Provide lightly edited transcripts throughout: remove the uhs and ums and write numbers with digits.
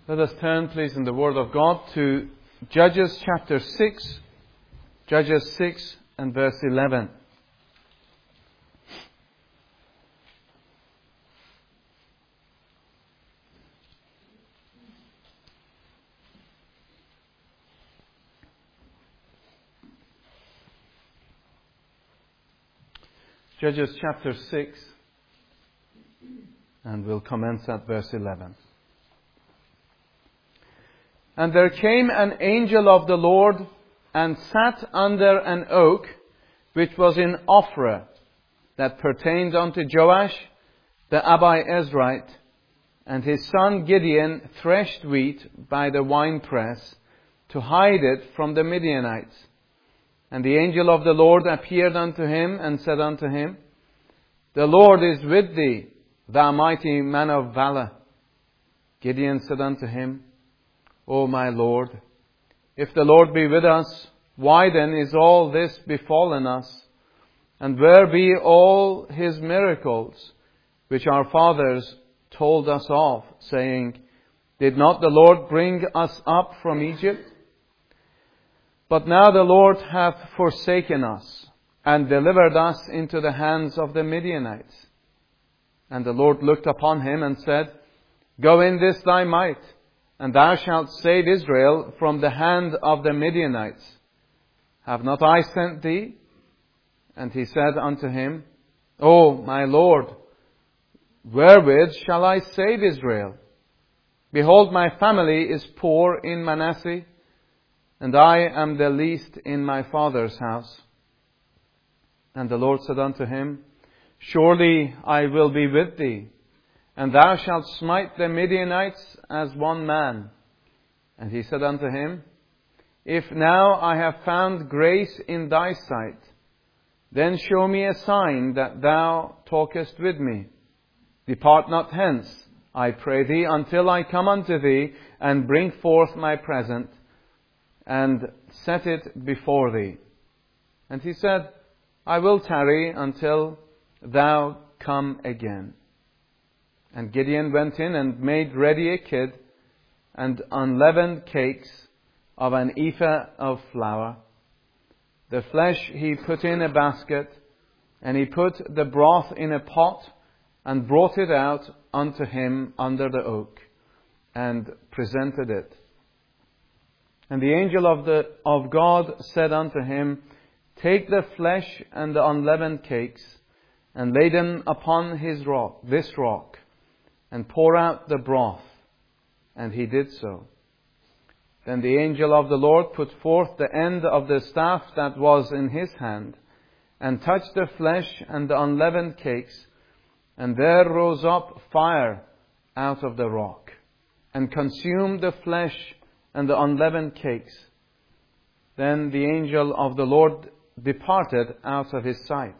Let us turn, please, in the Word of God to Judges chapter 6. Judges 6 and verse 11. Judges chapter 6, and we'll commence at verse 11. And there came an angel of the Lord and sat under an oak which was in Ophrah, that pertained unto Joash the Abiezrite, and his son Gideon threshed wheat by the winepress to hide it from the Midianites. And the angel of the Lord appeared unto him and said unto him, The Lord is with thee, thou mighty man of valor. Gideon said unto him, O my Lord, if the Lord be with us, why then is all this befallen us? And where be all his miracles, which our fathers told us of, saying, Did not the Lord bring us up from Egypt? But now the Lord hath forsaken us, and delivered us into the hands of the Midianites. And the Lord looked upon him and said, Go in this thy might, and thou shalt save Israel from the hand of the Midianites. Have not I sent thee? And he said unto him, O my Lord, wherewith shall I save Israel? Behold, my family is poor in Manasseh, and I am the least in my father's house. And the Lord said unto him, Surely I will be with thee, and thou shalt smite the Midianites as one man. And he said unto him, If now I have found grace in thy sight, then show me a sign that thou talkest with me. Depart not hence, I pray thee, until I come unto thee, and bring forth my present, and set it before thee. And he said, I will tarry until thou come again. And Gideon went in and made ready a kid, and unleavened cakes of an ephah of flour. The flesh he put in a basket, and he put the broth in a pot, and brought it out unto him under the oak, and presented it. And the angel of God said unto him, Take the flesh and the unleavened cakes, and lay them upon this rock, and pour out the broth. And he did so. Then the angel of the Lord put forth the end of the staff that was in his hand, and touched the flesh and the unleavened cakes, and there rose up fire out of the rock, and consumed the flesh and the unleavened cakes. Then the angel of the Lord departed out of his sight.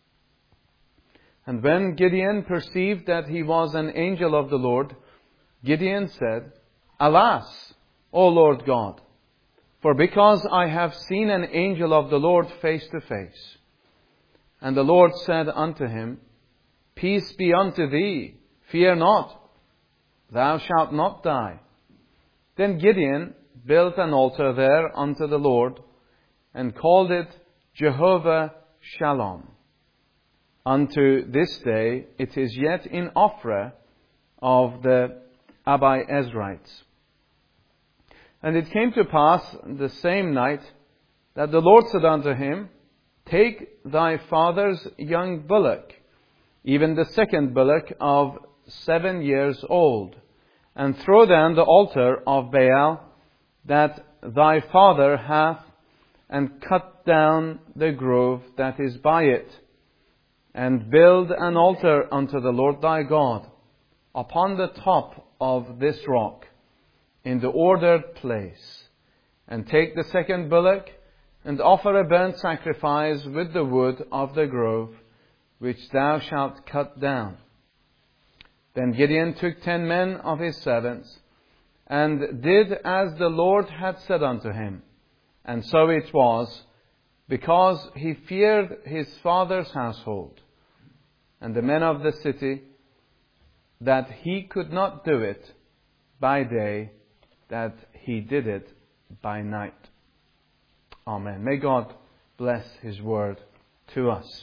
And when Gideon perceived that he was an angel of the Lord, Gideon said, Alas, O Lord God, for because I have seen an angel of the Lord face to face. And the Lord said unto him, Peace be unto thee, fear not, thou shalt not die. Then Gideon built an altar there unto the Lord, and called it Jehovah Shalom. Unto this day it is yet in Ophrah of the Abiezrites. And it came to pass the same night that the Lord said unto him, Take thy father's young bullock, even the second bullock of 7 years old, and throw down the altar of Baal that thy father hath, and cut down the grove that is by it, and build an altar unto the Lord thy God upon the top of this rock, in the ordered place. And take the second bullock, and offer a burnt sacrifice with the wood of the grove, which thou shalt cut down. Then Gideon took 10 men of his servants, and did as the Lord had said unto him. And so it was, because he feared his father's household and the men of the city, that he could not do it by day, that he did it by night. Amen. May God bless His word to us.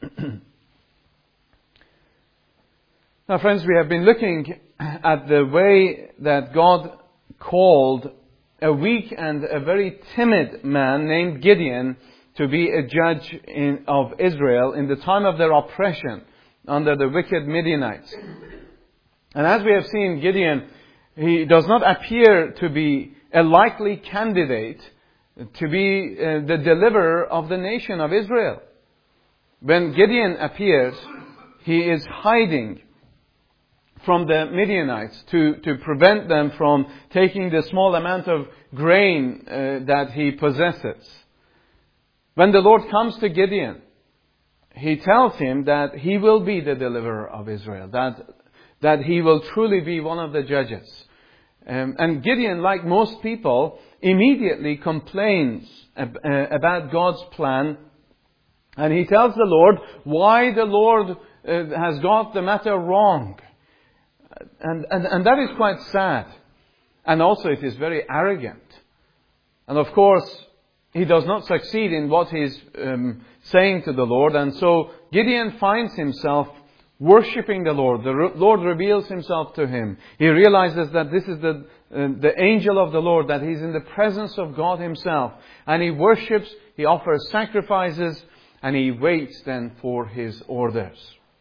Now, friends, we have been looking at the way that God called a weak and a very timid man named Gideon to be a judge of Israel in the time of their oppression under the wicked Midianites. And as we have seen, Gideon, he does not appear to be a likely candidate to be the deliverer of the nation of Israel. When Gideon appears, he is hiding from the Midianites to prevent them from taking the small amount of grain that he possesses. When the Lord comes to Gideon, He tells him that he will be the deliverer of Israel, that he will truly be one of the judges. And Gideon, like most people, immediately complains about God's plan. And he tells the Lord why the Lord has got the matter wrong. And that is quite sad. And also it is very arrogant. And of course, he does not succeed in what he's saying to the Lord. And so Gideon finds himself worshipping the Lord. The Lord reveals Himself to him. He realizes that this is the angel of the Lord, that he's in the presence of God Himself. And he worships, he offers sacrifices, and he waits then for His orders.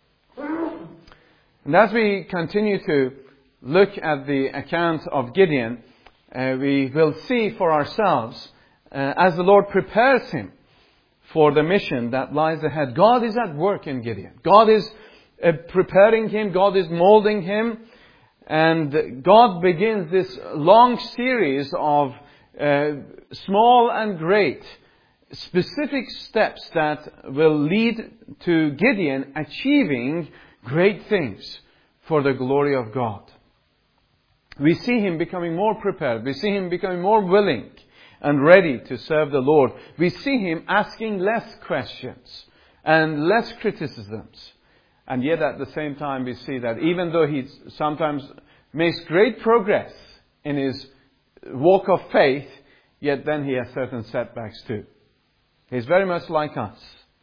And as we continue to look at the account of Gideon, we will see for ourselves, as the Lord prepares him for the mission that lies ahead, God is at work in Gideon. God is preparing him, God is molding him, and God begins this long series of small and great specific steps that will lead to Gideon achieving great things for the glory of God. We see him becoming more prepared. We see him becoming more willing and ready to serve the Lord. We see him asking less questions and less criticisms. And yet at the same time we see that even though he sometimes makes great progress in his walk of faith, yet then he has certain setbacks too. He's very much like us.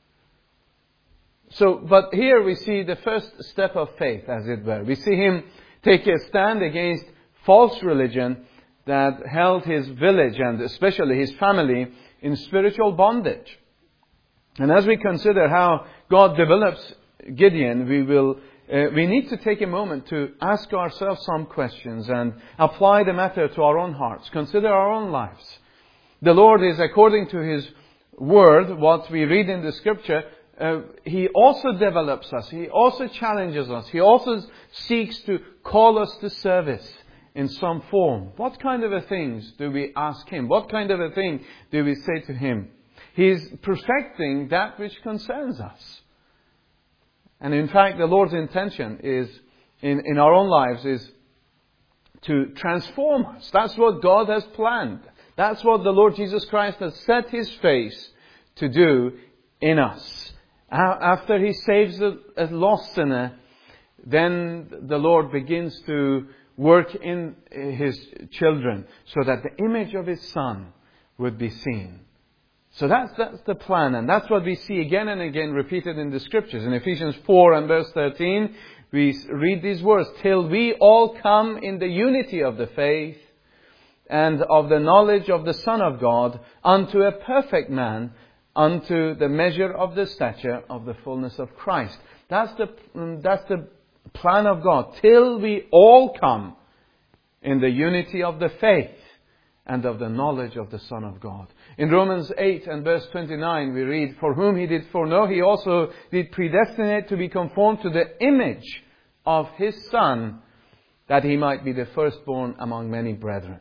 But here we see the first step of faith, as it were. We see him take a stand against false religion that held his village and especially his family in spiritual bondage. And as we consider how God develops Gideon, we need to take a moment to ask ourselves some questions and apply the matter to our own hearts. Consider our own lives. The Lord is, according to His Word, what we read in the Scripture, He also develops us. He also challenges us. He also seeks to call us to service in some form. What kind of a things do we ask Him? What kind of a thing do we say to Him? He is perfecting that which concerns us. And in fact, the Lord's intention is, in our own lives, is to transform us. That's what God has planned. That's what the Lord Jesus Christ has set His face to do in us. After He saves a lost sinner, then the Lord begins to work in His children so that the image of His Son would be seen. So that's the plan, and that's what we see again and again repeated in the Scriptures. In Ephesians 4 and verse 13, we read these words, "Till we all come in the unity of the faith and of the knowledge of the Son of God, unto a perfect man, unto the measure of the stature of the fullness of Christ." That's the plan of God. Till we all come in the unity of the faith and of the knowledge of the Son of God. In Romans 8 and verse 29 we read, "For whom He did foreknow, He also did predestinate to be conformed to the image of His Son, that He might be the firstborn among many brethren."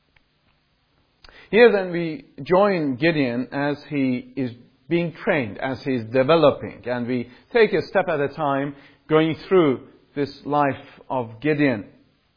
Here then we join Gideon as he is being trained, as he is developing. And we take a step at a time going through this life of Gideon.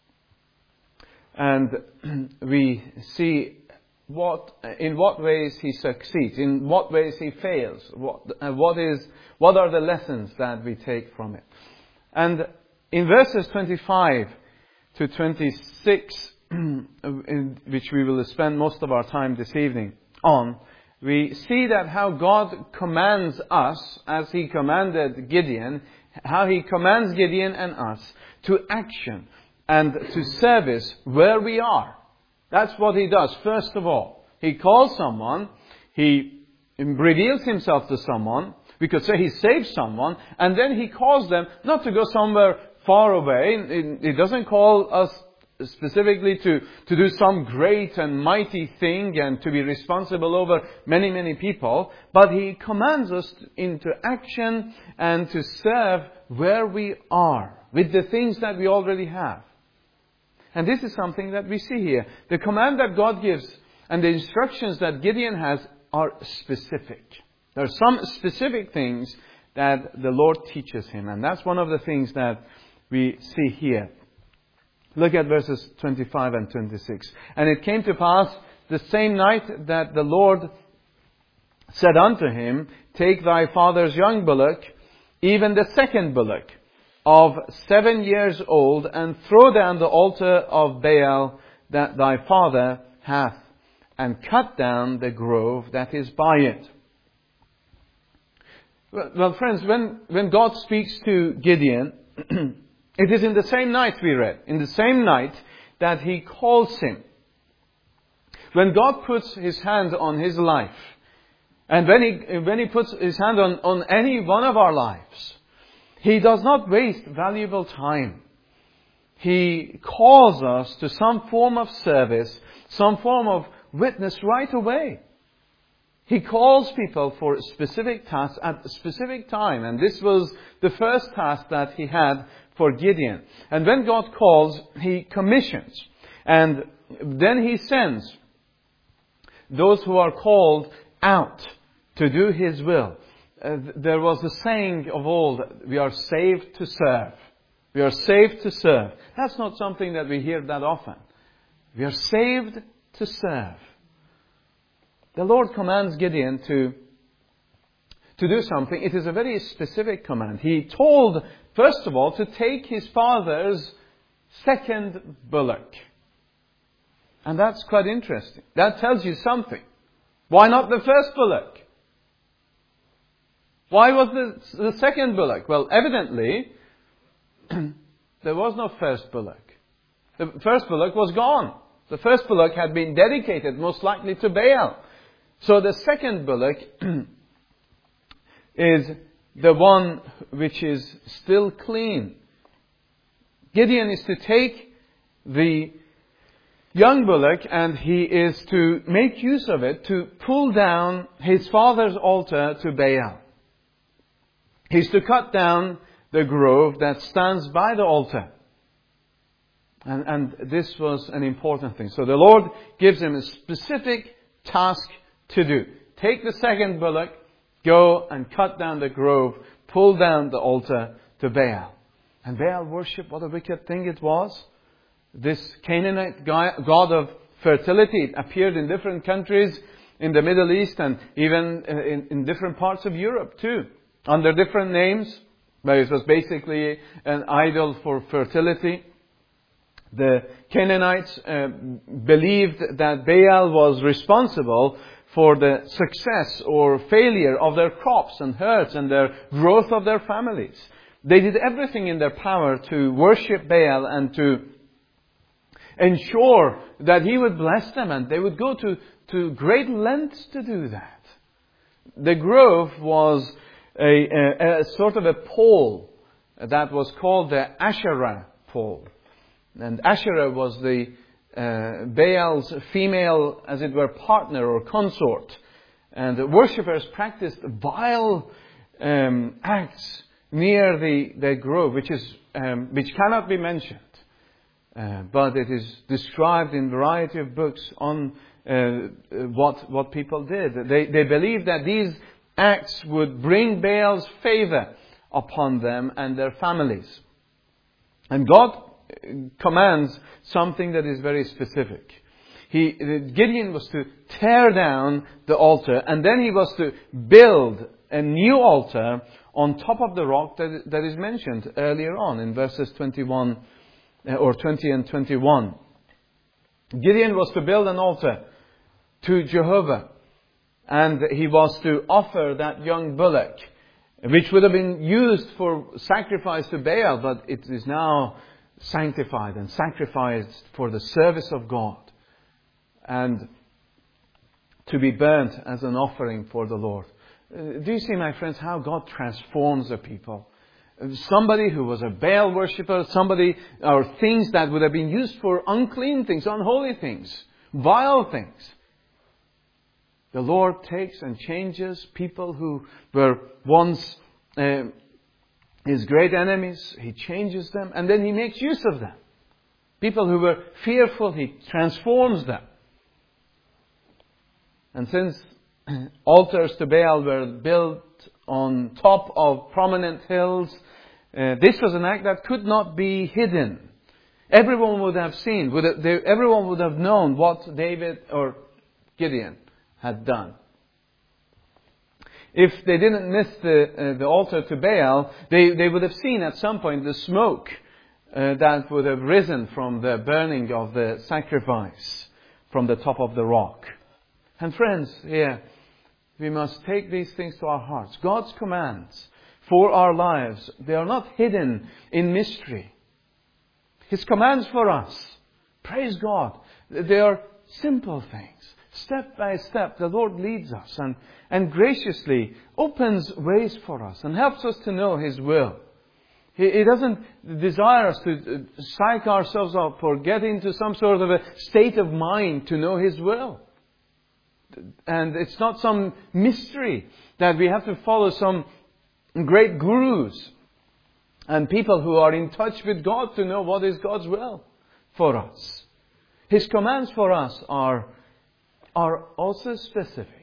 And we see in what ways he succeeds, in what ways he fails, what are the lessons that we take from it. And in verses 25 to 26, in which we will spend most of our time this evening on, we see that how God commands us, as He commanded Gideon, how He commands Gideon and us to action and to service where we are. That's what He does. First of all, He calls someone, He reveals Himself to someone. We could say He saves someone, and then He calls them not to go somewhere far away. He doesn't call us specifically to do some great and mighty thing and to be responsible over many, many people. But He commands us into action and to serve where we are, with the things that we already have. And this is something that we see here. The command that God gives and the instructions that Gideon has are specific. There are some specific things that the Lord teaches him. And that's one of the things that we see here. Look at verses 25 and 26. And it came to pass the same night that the Lord said unto him, Take thy father's young bullock, even the second bullock, of 7 years old, and throw down the altar of Baal that thy father hath, and cut down the grove that is by it. Well, friends, when God speaks to Gideon, it is in the same night we read, in the same night that He calls him. When God puts His hand on his life, and when He puts His hand on any one of our lives, He does not waste valuable time. He calls us to some form of service, some form of witness right away. He calls people for specific tasks at a specific time. And this was the first task that He had for Gideon. And when God calls, He commissions. And then He sends those who are called out to do His will. There was a saying of old, we are saved to serve. We are saved to serve. That's not something that we hear that often. We are saved to serve. The Lord commands Gideon to do something. It is a very specific command. He told, first of all, to take his father's second bullock. And that's quite interesting. That tells you something. Why not the first bullock? Why was the second bullock? Well, evidently, there was no first bullock. The first bullock was gone. The first bullock had been dedicated, most likely, to Baal. So the second bullock is the one which is still clean. Gideon is to take the young bullock and he is to make use of it to pull down his father's altar to Baal. He's to cut down the grove that stands by the altar. And this was an important thing. So the Lord gives him a specific task to do. Take the second bullock, go and cut down the grove, pull down the altar to Baal. And Baal worship, what a wicked thing it was. This Canaanite god of fertility appeared in different countries in the Middle East and even in different parts of Europe too, under different names. But it was basically an idol for fertility. The Canaanites believed that Baal was responsible for the success or failure of their crops and herds and their growth of their families. They did everything in their power to worship Baal and to ensure that he would bless them, and they would go to great lengths to do that. The grove was a sort of a pole that was called the Asherah pole. And Asherah was the Baal's female, as it were, partner or consort. And the worshippers practiced vile acts near the grove, which cannot be mentioned. But it is described in a variety of books on what people did. They believed that these acts would bring Baal's favor upon them and their families. And God commands something that is very specific. Gideon was to tear down the altar, and then he was to build a new altar on top of the rock that is mentioned earlier on in verses 21 or 20 and 21. Gideon was to build an altar to Jehovah, and he was to offer that young bullock, which would have been used for sacrifice to Baal, but it is now sanctified and sacrificed for the service of God, and to be burnt as an offering for the Lord. Do you see, my friends, how God transforms a people? Somebody who was a Baal worshipper, or things that would have been used for unclean things, unholy things, vile things. The Lord takes and changes people who were once His great enemies. He changes them, and then He makes use of them. People who were fearful, He transforms them. And since altars to Baal were built on top of prominent hills, this was an act that could not be hidden. Everyone would have seen, everyone would have known what David or Gideon had done. If they didn't miss the altar to Baal, they would have seen at some point the smoke that would have risen from the burning of the sacrifice from the top of the rock. And friends, here, we must take these things to our hearts. God's commands for our lives, they are not hidden in mystery. His commands for us, praise God, they are simple things. Step by step, the Lord leads us and graciously opens ways for us and helps us to know His will. He doesn't desire us to psych ourselves up or get into some sort of a state of mind to know His will. And it's not some mystery that we have to follow some great gurus and people who are in touch with God to know what is God's will for us. His commands for us are also specific.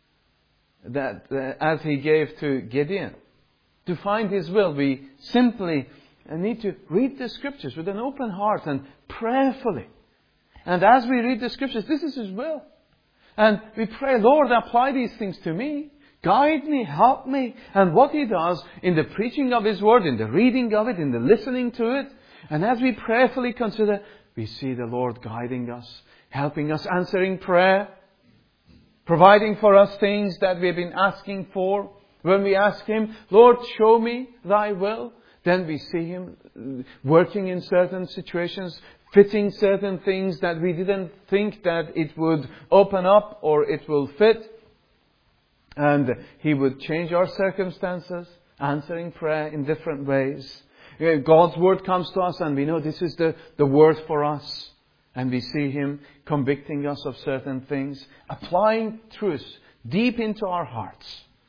That as He gave to Gideon. To find His will, we simply need to read the Scriptures with an open heart and prayerfully. And as we read the Scriptures, this is His will. And we pray, Lord, apply these things to me. Guide me, help me. And what He does in the preaching of His Word, in the reading of it, in the listening to it. And as we prayerfully consider, we see the Lord guiding us, helping us, answering prayer, providing for us things that we've been asking for. When we ask Him, Lord, show me Thy will, then we see Him working in certain situations, fitting certain things that we didn't think that it would open up or it will fit. And He would change our circumstances, answering prayer in different ways. God's Word comes to us and we know this is the Word for us. And we see Him convicting us of certain things, applying truth deep into our hearts.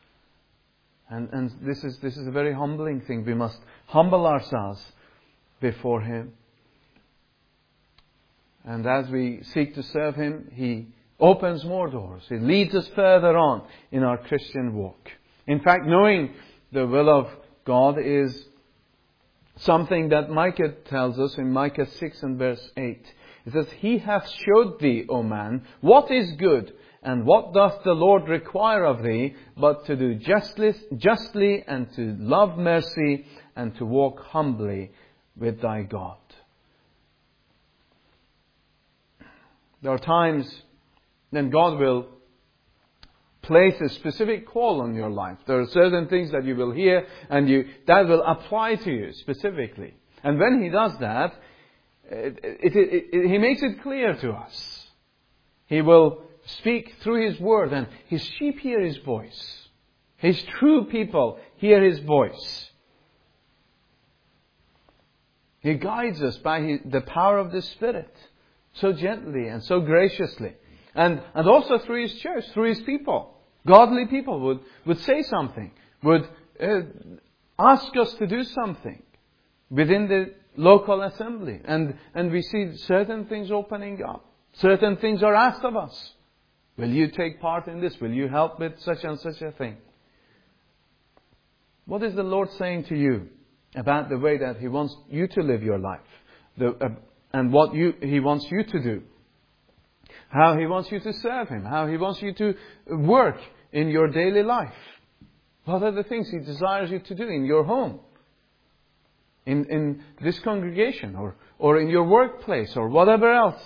And this is a very humbling thing. We must humble ourselves before Him. And as we seek to serve Him, He opens more doors. He leads us further on in our Christian walk. In fact, knowing the will of God is something that Micah tells us in Micah 6 and verse 8. It says, He hath showed thee, O man, what is good, and what doth the Lord require of thee, but to do justly and to love mercy, and to walk humbly with thy God. There are times when God will place a specific call on your life. There are certain things that you will hear and that will apply to you specifically. And when He does that, He makes it clear to us. He will speak through His Word, and His sheep hear His voice. His true people hear His voice. He guides us by the power of the Spirit, so gently and so graciously. And also through His church, through His people. Godly people would say something, would ask us to do something within the local assembly. And we see certain things opening up. Certain things are asked of us. Will you take part in this? Will you help with such and such a thing? What is the Lord saying to you about the way that He wants you to live your life? And what He wants you to do? How He wants you to serve Him? How He wants you to work in your daily life? What are the things He desires you to do in your home? in this congregation or in your workplace or whatever else.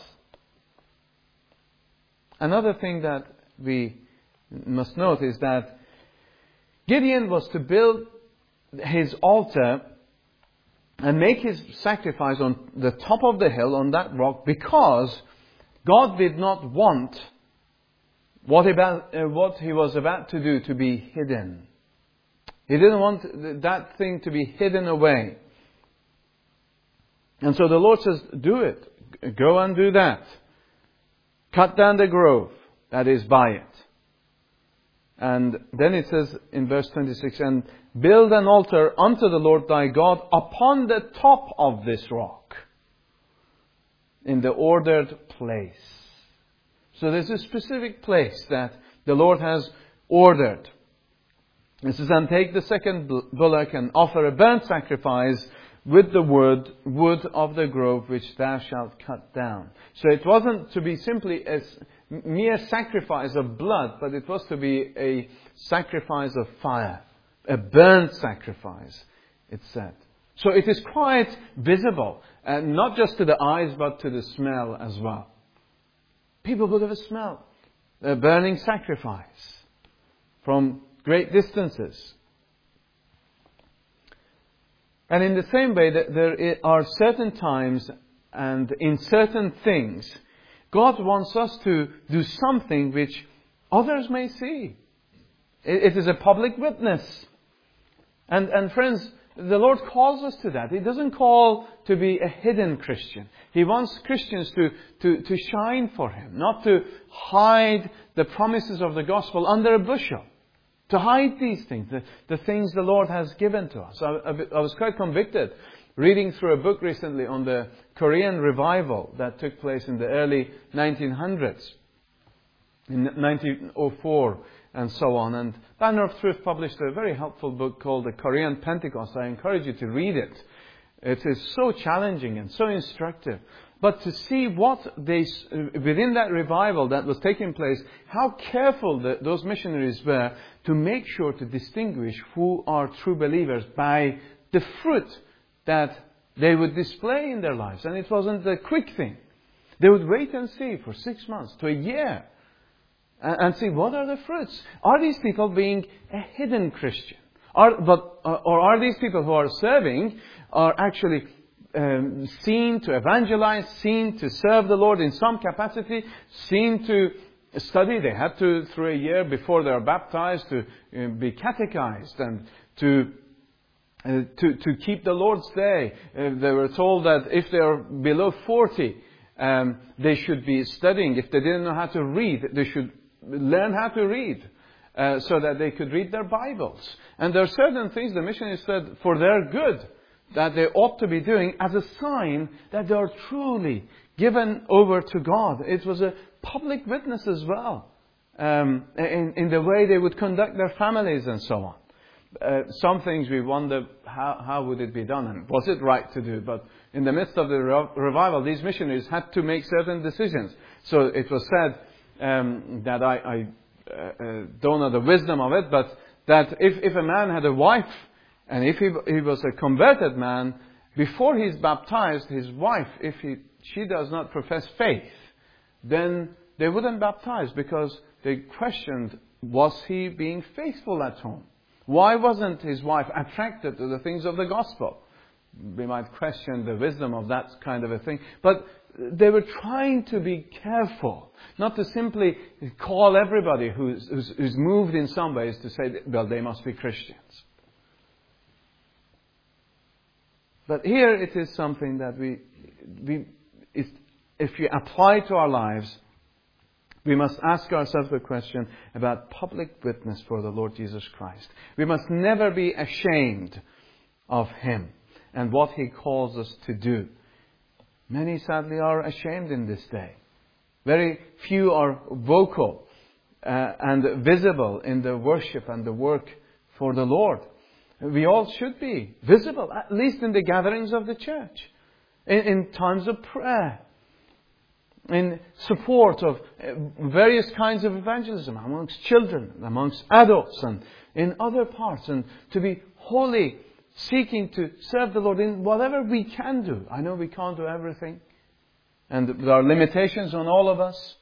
Another thing that we must note is that Gideon was to build his altar and make his sacrifice on the top of the hill, on that rock, because God did not want what he was about to do to be hidden. He didn't want that thing to be hidden away. And so the Lord says, do it. Go and do that. Cut down the grove that is by it. And then it says in verse 26, and build an altar unto the Lord thy God upon the top of this rock, in the ordered place. So there's a specific place that the Lord has ordered. It says, and take the second bullock and offer a burnt sacrifice with the wood of the grove which thou shalt cut down. So it wasn't to be simply a mere sacrifice of blood, but it was to be a sacrifice of fire. A burnt sacrifice, it said. So it is quite visible, not just to the eyes, but to the smell as well. People would have smelled a burning sacrifice from great distances. And in the same way, that there are certain times and in certain things, God wants us to do something which others may see. It is a public witness. And friends, the Lord calls us to that. He doesn't call to be a hidden Christian. He wants Christians to shine for Him, not to hide the promises of the gospel under a bushel. To hide these things, the things the Lord has given to us. I was quite convicted reading through a book recently on the Korean revival that took place in the early 1900s, in 1904 and so on. And Banner of Truth published a very helpful book called The Korean Pentecost. I encourage you to read it. It is so challenging and so instructive. But to see what within that revival that was taking place, how careful those missionaries were to make sure to distinguish who are true believers by the fruit that they would display in their lives. And it wasn't a quick thing. They would wait and see for 6 months to a year and see what are the fruits. Are these people being a hidden Christian? Or are these people who are serving are actually seen to evangelize, seen to serve the Lord in some capacity, seen to study? They had to, through a year before they are baptized, to be catechized and to keep the Lord's Day. They were told that if they are below 40, they should be studying. If they didn't know how to read, they should learn how to read so that they could read their Bibles. And there are certain things the missionaries said for their good that they ought to be doing as a sign that they are truly given over to God. It was a public witness as well, in the way they would conduct their families and so on. Some things we wonder how would it be done and was it right to do. But in the midst of the revival, these missionaries had to make certain decisions. So it was said that I don't know the wisdom of it, but that if a man had a wife, and if he was a converted man, before he's baptized, his wife, if she does not profess faith, then they wouldn't baptize, because they questioned, was he being faithful at home? Why wasn't his wife attracted to the things of the gospel? We might question the wisdom of that kind of a thing. But they were trying to be careful, not to simply call everybody who's moved in some ways to say, well, they must be Christians. But here it is something that if we apply to our lives, we must ask ourselves the question about public witness for the Lord Jesus Christ. We must never be ashamed of Him and what He calls us to do. Many sadly are ashamed in this day. Very few are vocal and visible in the worship and the work for the Lord. We all should be visible, at least in the gatherings of the church, in times of prayer, in support of various kinds of evangelism amongst children, amongst adults, and in other parts, and to be wholly seeking to serve the Lord in whatever we can do. I know we can't do everything. And there are limitations on all of us.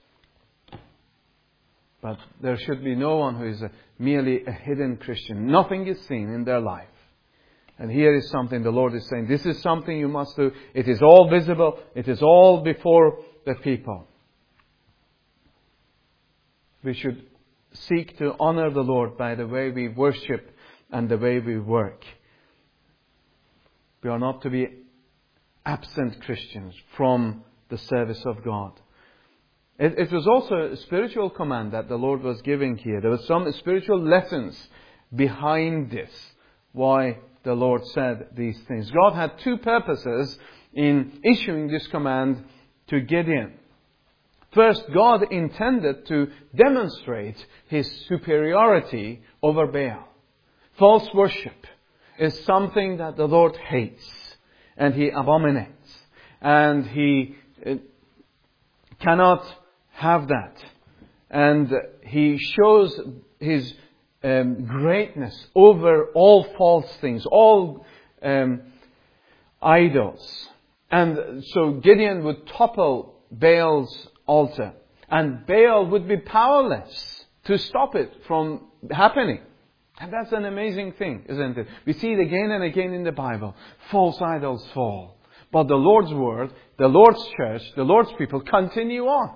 But there should be no one who is merely a hidden Christian. Nothing is seen in their life. And here is something the Lord is saying. This is something you must do. It is all visible. It is all before the people. We should seek to honor the Lord by the way we worship and the way we work. We are not to be absent Christians from the service of God. It was also a spiritual command that the Lord was giving here. There were some spiritual lessons behind this. Why the Lord said these things. God had two purposes in issuing this command to Gideon. First, God intended to demonstrate His superiority over Baal. False worship is something that the Lord hates and He abominates. And He cannot have that. And He shows His greatness over all false things, all idols. And so Gideon would topple Baal's altar. And Baal would be powerless to stop it from happening. And that's an amazing thing, isn't it? We see it again and again in the Bible. False idols fall. But the Lord's Word, the Lord's church, the Lord's people continue on.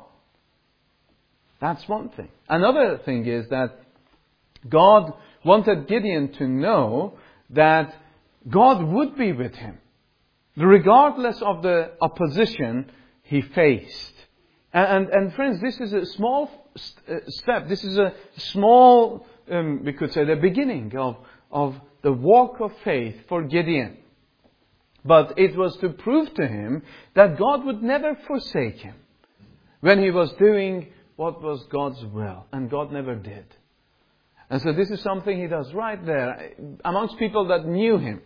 That's one thing. Another thing is that God wanted Gideon to know that God would be with him, regardless of the opposition he faced. And friends, this is a small step. This is a small, we could say, the beginning of the walk of faith for Gideon. But it was to prove to him that God would never forsake him when he was doing what was God's will. And God never did. And so this is something he does right there amongst people that knew him,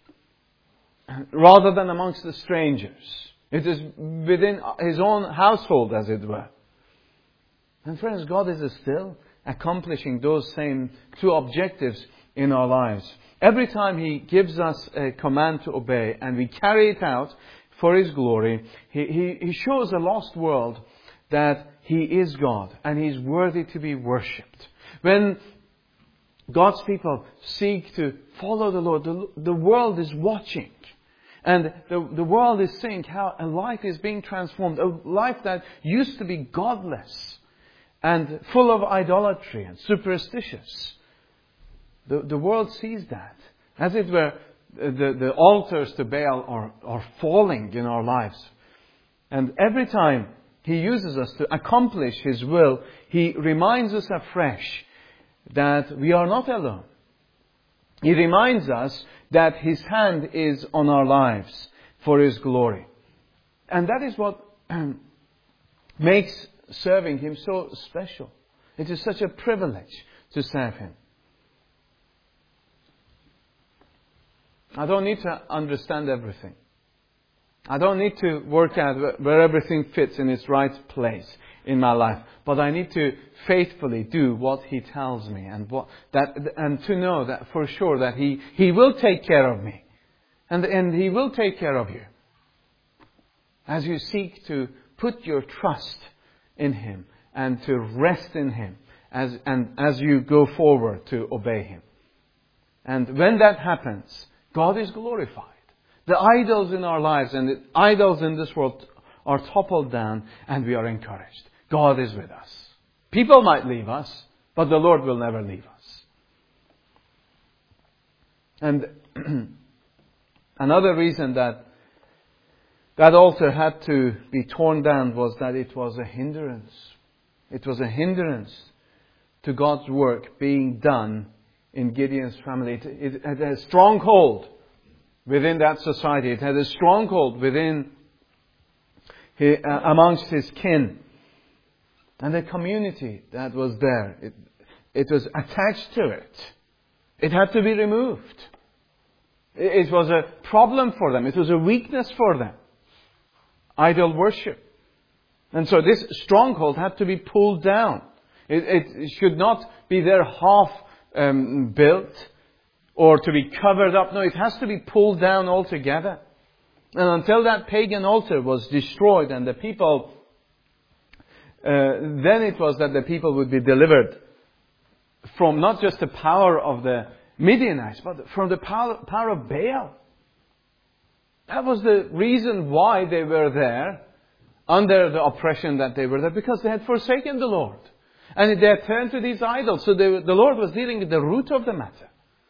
rather than amongst the strangers. It is within his own household, as it were. And friends, God is still accomplishing those same two objectives in our lives. Every time He gives us a command to obey and we carry it out for His glory, He shows a lost world that He is God and He is worthy to be worshipped. When God's people seek to follow the Lord, the world is watching. And the world is seeing how a life is being transformed. A life that used to be godless and full of idolatry and superstitious. The world sees that. As it were, the altars to Baal are falling in our lives. And every time He uses us to accomplish His will, He reminds us afresh that we are not alone. He reminds us that His hand is on our lives for His glory. And that is what makes serving Him so special. It is such a privilege to serve Him. I don't need to understand everything. I don't need to work out where everything fits in its right place in my life. But I need to faithfully do what He tells me and to know that for sure that He will take care of me. And He will take care of you. As you seek to put your trust in Him and to rest in Him as you go forward to obey Him. And when that happens, God is glorified. The idols in our lives and the idols in this world are toppled down and we are encouraged. God is with us. People might leave us, but the Lord will never leave us. And another reason that altar had to be torn down was that it was a hindrance. It was a hindrance to God's work being done in Gideon's family. It had a stronghold within that society. It had a stronghold within amongst his kin. And the community that was there, it was attached to it. It had to be removed. It was a problem for them. It was a weakness for them. Idol worship. And so this stronghold had to be pulled down. It should not be there half built or to be covered up. No, it has to be pulled down altogether. And until that pagan altar was destroyed and the people, then it was that the people would be delivered from not just the power of the Midianites, but from the power of Baal. That was the reason why they were there, under the oppression that they were there, because they had forsaken the Lord. And they had turned to these idols. So the Lord was dealing with the root of the matter.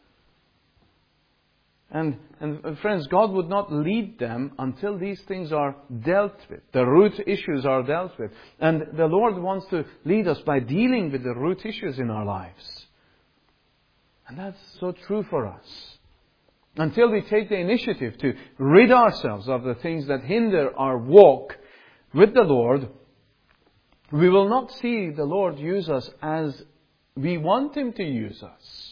And friends, God would not lead them until these things are dealt with. The root issues are dealt with. And the Lord wants to lead us by dealing with the root issues in our lives. And that's so true for us. Until we take the initiative to rid ourselves of the things that hinder our walk with the Lord, we will not see the Lord use us as we want Him to use us.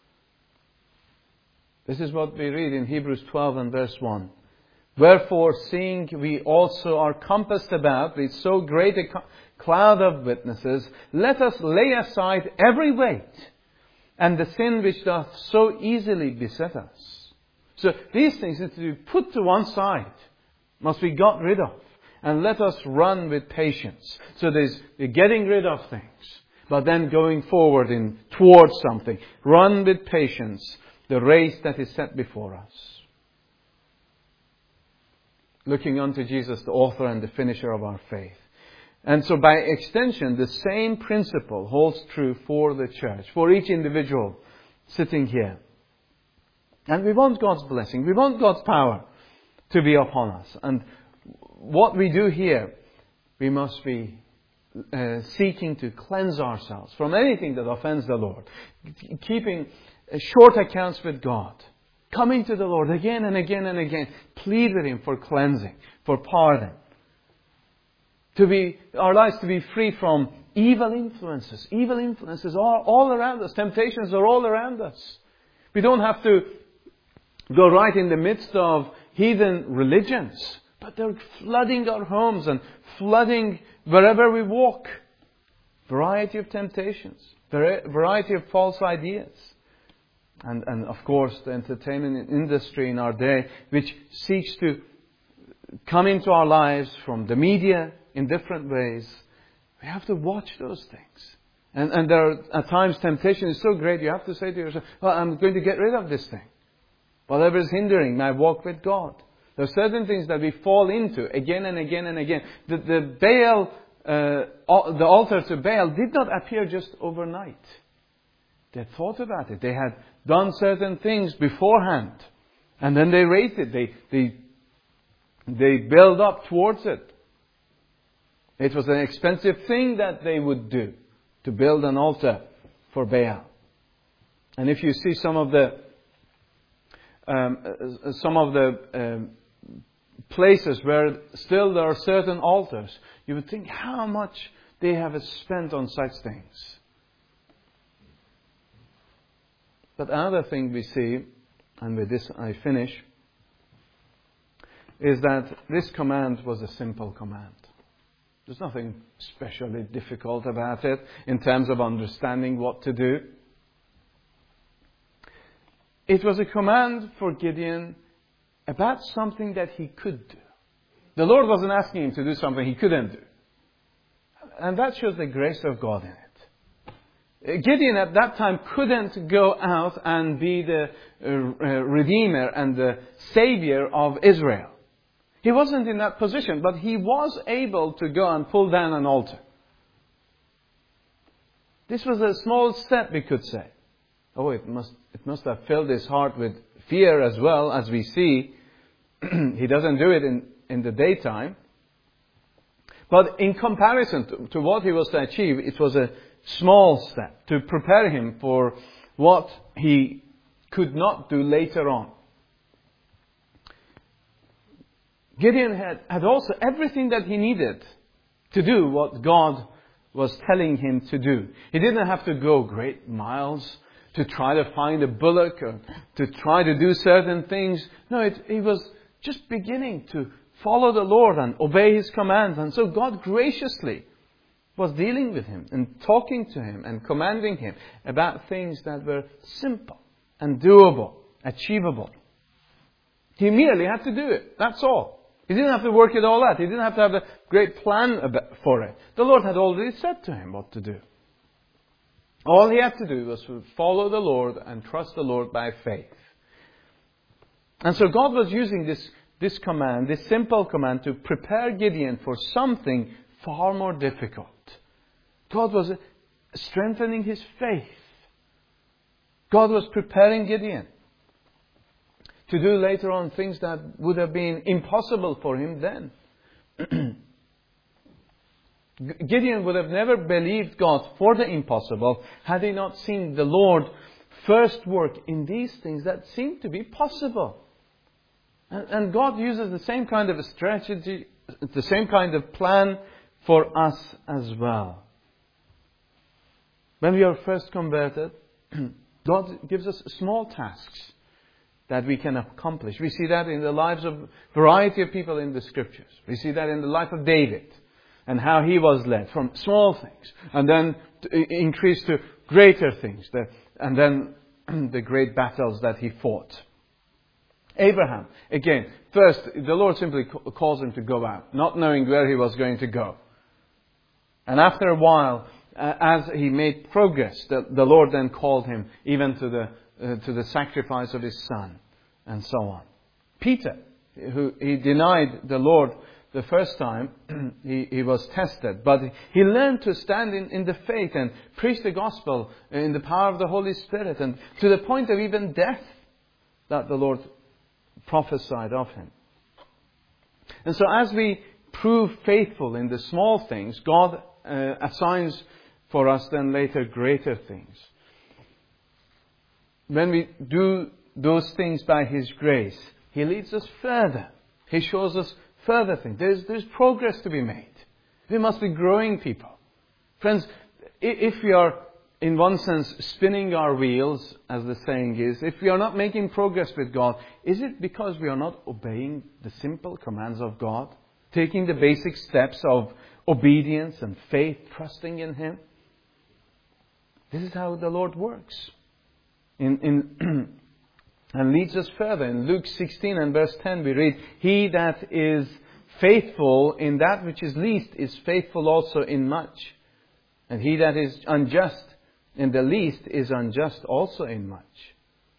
This is what we read in Hebrews 12 and verse 1. Wherefore, seeing we also are compassed about with so great a cloud of witnesses, let us lay aside every weight and the sin which doth so easily beset us. So these things need to be put to one side, must be got rid of. And let us run with patience. So there's the getting rid of things, but then going forward towards something. Run with patience the race that is set before us. Looking unto Jesus, the author and the finisher of our faith. And so by extension, the same principle holds true for the church, for each individual sitting here. And we want God's blessing. We want God's power to be upon us. And what we do here, we must be seeking to cleanse ourselves from anything that offends the Lord. Keeping short accounts with God. Coming to the Lord again and again and again. Plead with Him for cleansing, for pardon. Our lives to be free from evil influences. Evil influences are all around us. Temptations are all around us. We don't have to go right in the midst of heathen religions. But they're flooding our homes and flooding wherever we walk. Variety of temptations. Variety of false ideas. And of course the entertainment industry in our day, which seeks to come into our lives from the media in different ways. We have to watch those things. And there are at times temptation is so great you have to say to yourself, well, I'm going to get rid of this thing. Whatever is hindering my walk with God. There are certain things that we fall into again and again and again. The altar to Baal did not appear just overnight. They thought about it. They had done certain things beforehand. And then they raised it. They build up towards it. It was an expensive thing that they would do, to build an altar for Baal. And if you see some of the places where still there are certain altars, you would think how much they have spent on such things. But another thing we see, and with this I finish, is that this command was a simple command. There's nothing especially difficult about it in terms of understanding what to do. It was a command for Gideon about something that he could do. The Lord wasn't asking him to do something he couldn't do. And that shows the grace of God in it. Gideon at that time couldn't go out and be the Redeemer and the Savior of Israel. He wasn't in that position, but he was able to go and pull down an altar. This was a small step, we could say. Oh, it must have filled his heart with fear as well, as we see. He doesn't do it in the daytime. But in comparison to what he was to achieve, it was a small step to prepare him for what he could not do later on. Gideon had also everything that he needed to do what God was telling him to do. He didn't have to go great miles to try to find a bullock or to try to do certain things. No, he was just beginning to follow the Lord and obey His commands. And so God graciously was dealing with him and talking to him and commanding him about things that were simple, and doable, achievable. He merely had to do it. That's all. He didn't have to work it all out. He didn't have to have a great plan for it. The Lord had already said to him what to do. All he had to do was to follow the Lord and trust the Lord by faith. And so God was using this command, this simple command, to prepare Gideon for something far more difficult. God was strengthening his faith. God was preparing Gideon to do later on things that would have been impossible for him then. Gideon would have never believed God for the impossible had he not seen the Lord first work in these things that seemed to be possible. And God uses the same kind of a strategy, the same kind of plan for us as well. When we are first converted, God gives us small tasks that we can accomplish. We see that in the lives of a variety of people in the Scriptures. We see that in the life of David and how he was led from small things and then increased to greater things, and then the great battles that he fought. Abraham, again, first the Lord simply calls him to go out, not knowing where he was going to go. And after a while, as he made progress, the Lord then called him even to the sacrifice of his son, and so on. Peter, who he denied the Lord the first time, he was tested, but he learned to stand in the faith and preach the gospel in the power of the Holy Spirit, and to the point of even death that the Lord prophesied of him. And so as we prove faithful in the small things, God assigns for us then later greater things. When we do those things by His grace, He leads us further. He shows us further things. There's progress to be made. We must be growing people. Friends, if we are, in one sense, spinning our wheels, as the saying is, if we are not making progress with God, is it because we are not obeying the simple commands of God? Taking the basic steps of obedience and faith, trusting in Him? This is how the Lord works. And leads us further. In Luke 16 and verse 10 we read, "He that is faithful in that which is least is faithful also in much. And he that is unjust in the least is unjust also in much."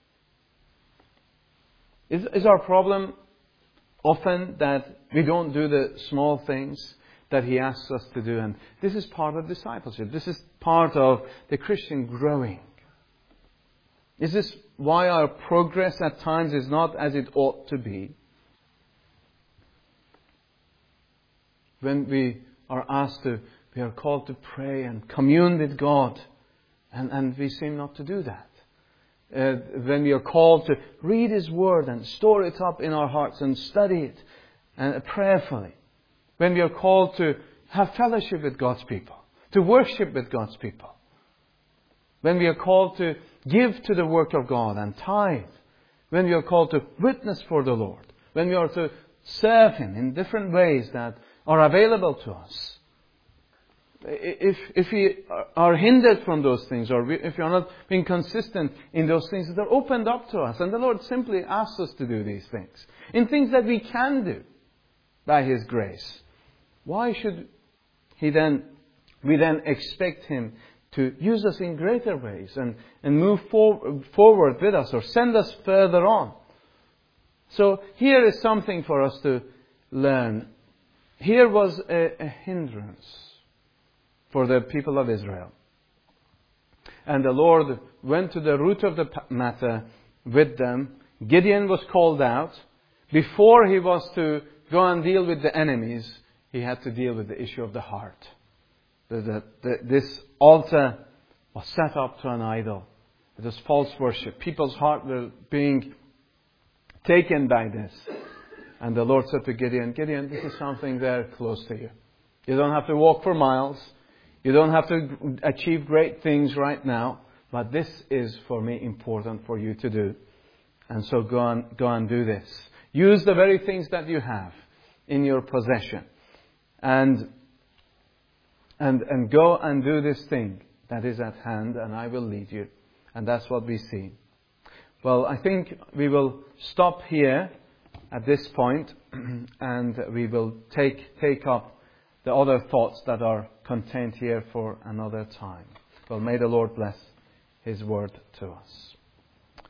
Is our problem often that we don't do the small things that He asks us to do? And this is part of discipleship. This is part of the Christian growing. Is this why our progress at times is not as it ought to be? When we are we are called to pray and commune with God, and we seem not to do that. When we are called to read His Word and store it up in our hearts and study it and prayerfully. When we are called to have fellowship with God's people, to worship with God's people. When we are called to give to the work of God and tithe. When we are called to witness for the Lord. When we are to serve Him in different ways that are available to us. If we are hindered from those things, or if we are not being consistent in those things, they're opened up to us. And the Lord simply asks us to do these things. In things that we can do by His grace. Why should we then expect Him to use us in greater ways and move forward with us or send us further on? So here is something for us to learn. Here was a hindrance for the people of Israel. And the Lord went to the root of the matter with them. Gideon was called out. Before he was to go and deal with the enemies, he had to deal with the issue of the heart. This altar was set up to an idol. It was false worship. People's heart were being taken by this. And the Lord said to Gideon, "Gideon, this is something there close to you. You don't have to walk for miles. You don't have to achieve great things right now. But this is for me important for you to do. And so go and do this. Use the very things that you have in your possession. And go and do this thing that is at hand, and I will lead you." And that's what we see. Well, I think we will stop here at this point and we will take up the other thoughts that are contained here for another time. Well, may the Lord bless His word to us.